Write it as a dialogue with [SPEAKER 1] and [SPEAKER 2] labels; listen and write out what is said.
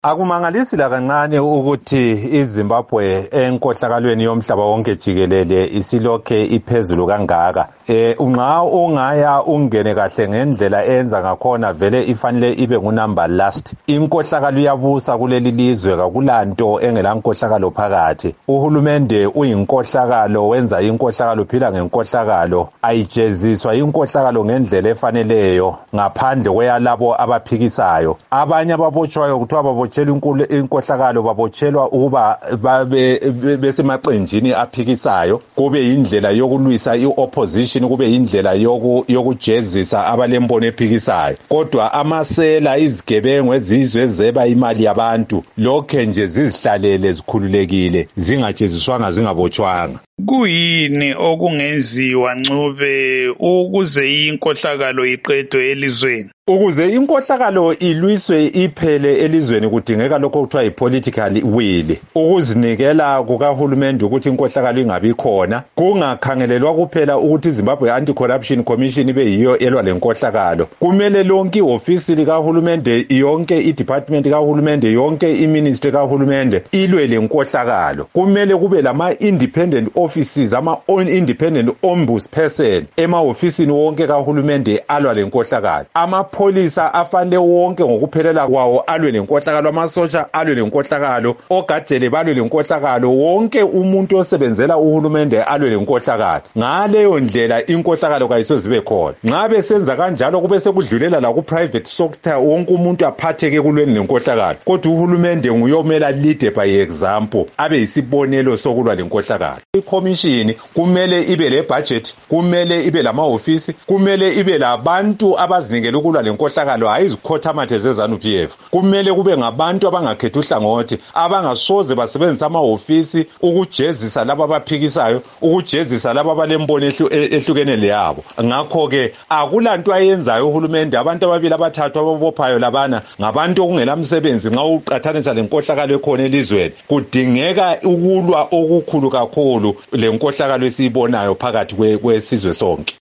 [SPEAKER 1] Akumangalisi la kancane ukuthi iZimbabwe enkohlakalweni yomhlaba wonke jikelele isilokhe iphezulu kangaka. Nxa ungaya ungene kahle ngendlela enza ngakhona vele ifanele ibe ngunumber last. Inkohlakalo iyabusa kuleli lizwe kakulanto engela nkohlakalo phakathi. Uhulumende uyinkohlakalo wenza inkohlakalo phila ngenkohlakalo. Ayijeziswa inkohlakalo ngendlela efaneleyo ngaphandle kweyalabo abaphikisayo. Abanye ababotshwayo kuthiwa babotshelwa inkohlakalo babotshelwa ukuba babe besemaqenjini aphikisayo, kube indlela yokulwisa iopposition, kube indlela yokujezisa abalembono ephikisayo. Kodwa amasela izigebengu ezizwe zeba imali yabantu lokhe nje zizihlalele zikhululekile zingajeziswanga zingabotshwanga.
[SPEAKER 2] Kuyini okungenziwa Ncube ukuze inkohlakalo iqedwe elizweni?
[SPEAKER 1] Ukuze inkohlakalo ilwiswe iphele elizweni kudingeka lokho kuthiwa yi-political will. Ukuzinikela kukahulumende ukuthi inkohlakalo ingabi khona, kungakhangelelwa kuphela ukuthi iZimbabwe Anti-Corruption Commission ibe yiyo elwa lenkohlakalo. Kumele lonke ihofisi likahulumende, yonke i-department kahulumende, yonke i-ministry kahulumende ilwe lenkohlakalo. Kumele kube lama-independent offices, ama-independent ombudsperson emahofisini wonke kahulumende alwa lenkohlakalo. Amapholisa afanele wonke ngokuphelela kwawo alwe lenkohlakalo, amasotsha alwe lenkohlakalo, ogajele balwe lenkohlakalo, wonke umuntu osebenzela uhulumende alwe lenkohlakalo. Ngaleyo ndlela inkohlakalo kayisozibe khona. Nxa besenza kanjalo kube sekudlulela la ku private sector, wonke umuntu aphatheke kulweni lenkohlakalo. Kodwa uhulumende nguyomela lead by example, abe yisibonelo sokulwa lenkohlakalo. Ikomishini kumele ibe le budget, kumele ibe lamahofisi, kumele ibe labantu abazinikela ukulwa lenkohlakalo, hayi izikhothamathe zeZANU-PF. Kumele kube ngabantu abangakhetha uhlangothi, abangasoze basebenzisa amahofisi ukujezisa laba abaphikisayo, ukujezisa laba abalembono ehlukene leyabo. Ngakho ke akulanto ayenzayo uhulumende. Abantu ababili abathathu ababophayo labana ngabantu okungela msebenzi. Nxa uqathanisa lenkohlakalo ekhona elizweni, kudingeka ukulwa okukhulu kakhulu lenkohlakalo esiyibonayo phakathi kwesizwe sonke.